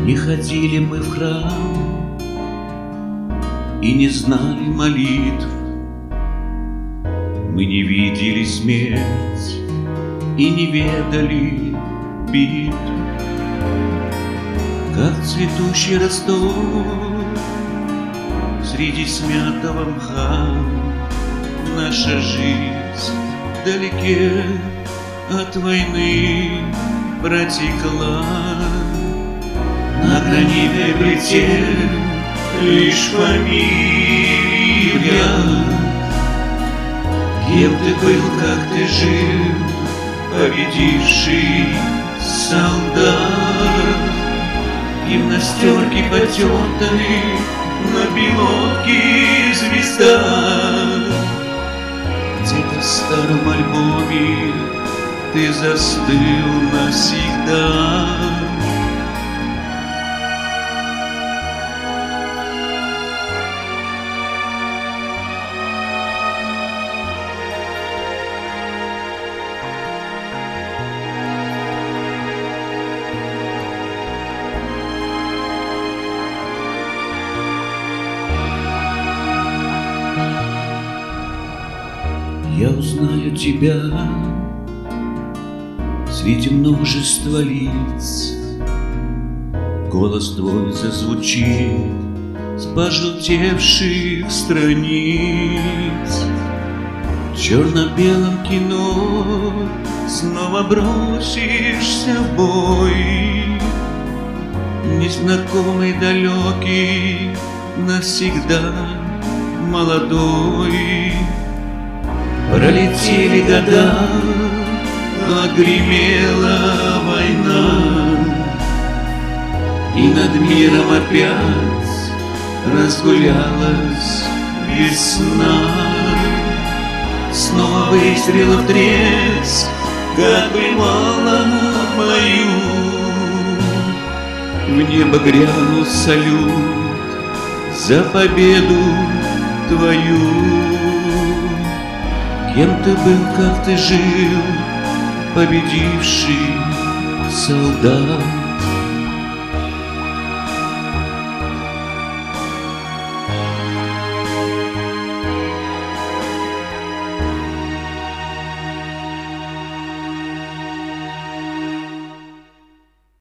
Не ходили мы в храм и не знали молитв. Мы не видели смерть и не ведали битв. Как цветущий росток среди смятого мха, наша жизнь вдалеке от войны протекла. На гранитой плите лишь фамилия. Кем ты был, как ты жил, победивший солдат? Гимнастерки потертые, на пилотке звезда. Где-то в старом альбоме ты застыл навсегда. Я узнаю тебя среди множества лиц. Голос твой зазвучит с пожелтевших страниц. В черно-белом кино снова бросишься в бой. Незнакомый, далекий, навсегда молодой. Пролетели года, отгремела война, и над миром опять разгулялась весна. Снова выстрелов треск, как бы мало мою. В небо грянул салют за победу твою. Кем ты был, как ты жил, победивший солдат?